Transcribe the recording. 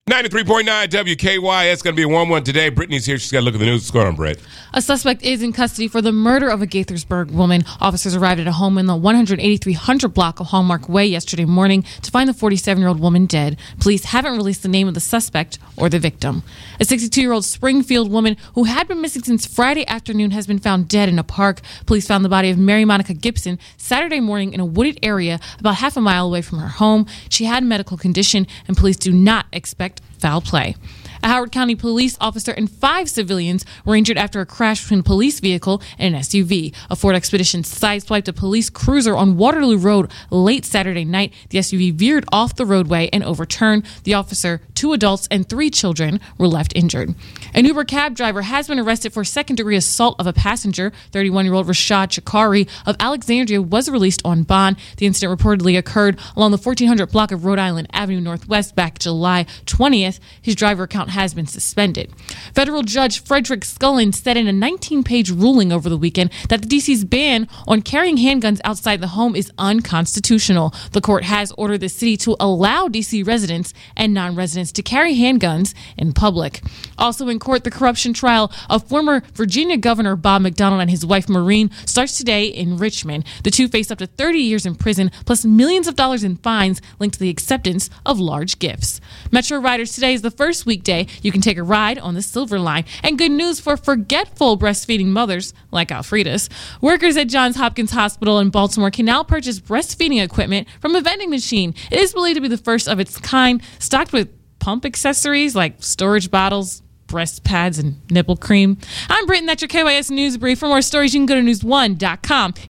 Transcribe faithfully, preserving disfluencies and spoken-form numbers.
ninety-three point nine W K Y. It's going to be a warm one today. Brittany's here. She's got to look at the news. What's going on, Brett? A suspect is in custody for the murder of a Gaithersburg woman. Officers arrived at a home in the one eighty-three hundred block of Hallmark Way yesterday morning to find the forty-seven-year-old woman dead. Police haven't released the name of the suspect or the victim. A sixty-two-year-old Springfield woman who had been missing since Friday afternoon has been found dead in a park. Police found the body of Mary Monica Gibson Saturday morning in a wooded area about half a mile away from her home. She had a medical condition, and police do not expect foul play. A Howard County police officer and five civilians were injured after a crash between a police vehicle and an S U V. A Ford Expedition sideswiped a police cruiser on Waterloo Road late Saturday night. The S U V veered off the roadway and overturned. The officer, two adults, and three children were left injured. An Uber cab driver has been arrested for second-degree assault of a passenger. thirty-one-year-old Rashad Chakari of Alexandria was released on bond. The incident reportedly occurred along the fourteen hundred block of Rhode Island Avenue Northwest back July twentieth. His driver account has been suspended. Federal Judge Frederick Scullin said in a nineteen-page ruling over the weekend that the D C's ban on carrying handguns outside the home is unconstitutional. The court has ordered the city to allow D C residents and non-residents to carry handguns in public. Also in court, the corruption trial of former Virginia Governor Bob McDonnell and his wife Maureen starts today in Richmond. The two face up to thirty years in prison, plus millions of dollars in fines linked to the acceptance of large gifts. Metro Riders, today is the first weekday you can take a ride on the Silver Line. And good news for forgetful breastfeeding mothers like Alfreda's. Workers at Johns Hopkins Hospital in Baltimore can now purchase breastfeeding equipment from a vending machine. It is believed to be the first of its kind, stocked with pump accessories like storage bottles, breast pads, and nipple cream. I'm Britton. That's your K Y S News Brief. For more stories, you can go to news one dot com.